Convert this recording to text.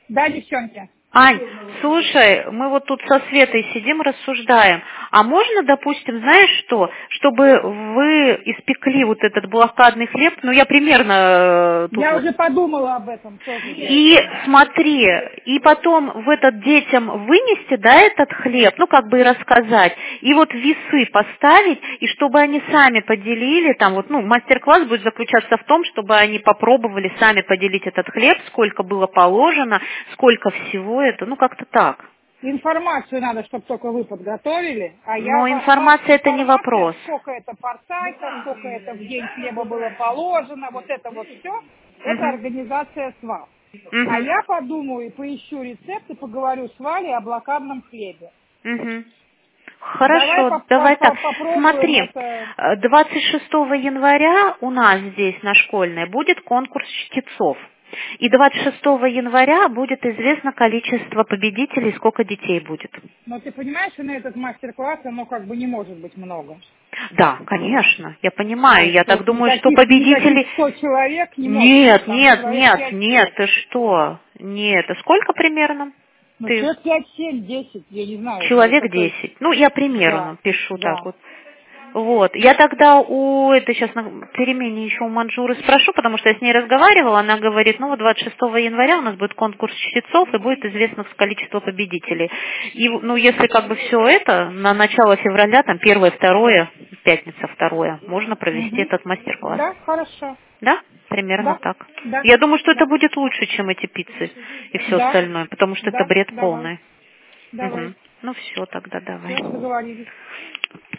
Да, девчонки. Ань, слушай, мы вот тут со Светой сидим, рассуждаем. А можно, допустим, знаешь что, чтобы вы испекли вот этот блокадный хлеб, ну я примерно тут Я вот. уже подумала об этом тоже. И смотри, и потом в этот детям вынести, да, этот хлеб, ну как бы и рассказать, и вот весы поставить, и чтобы они сами поделили, там вот, ну, мастер-класс будет заключаться в том, чтобы они попробовали сами поделить этот хлеб, сколько было положено, сколько всего это, ну как-то так. Информацию надо, чтобы только вы подготовили, а я Но вас информация это не информация, вопрос. сколько это портайка, сколько это в день хлеба было положено, вот это вот все, это Угу. организация с вас. А Угу. я подумаю и поищу рецепт и поговорю с Валей о блокадном хлебе. Угу. Давай Хорошо, давай так. попробуем Смотри, это. 26 января у нас здесь на Школьной будет конкурс чтецов. И 26 января будет известно количество победителей, сколько детей будет. Но ты понимаешь, что на этот мастер-класс оно как бы не может быть много. Да, конечно, я То понимаю. есть Я так вот думаю, что никаких победителей... 100 человек не может быть, Нет, там нет, человек нет, нет, 5-7. ты что? Нет, а сколько примерно? Ну, Ты человек 5-7-10, я не знаю, ну человек какой. 10. Ну, я примерно Да, пишу так да. вот. Вот. Я тогда это сейчас на перемене еще у Манжуры спрошу, потому что я с ней разговаривала, она говорит, ну вот 26 января у нас будет конкурс чтецов и будет известно количество победителей. И, ну, если как бы все это на начало февраля, там 1-2, пятница 2, можно провести Мгм. этот мастер-класс. Да, хорошо. Да? Примерно Да, так. да, Я думаю, что это да, будет лучше, чем эти пиццы и все да, остальное, потому что это да, бред давай, полный. давай. Мгм. Ну все, тогда давай. Все, договорились.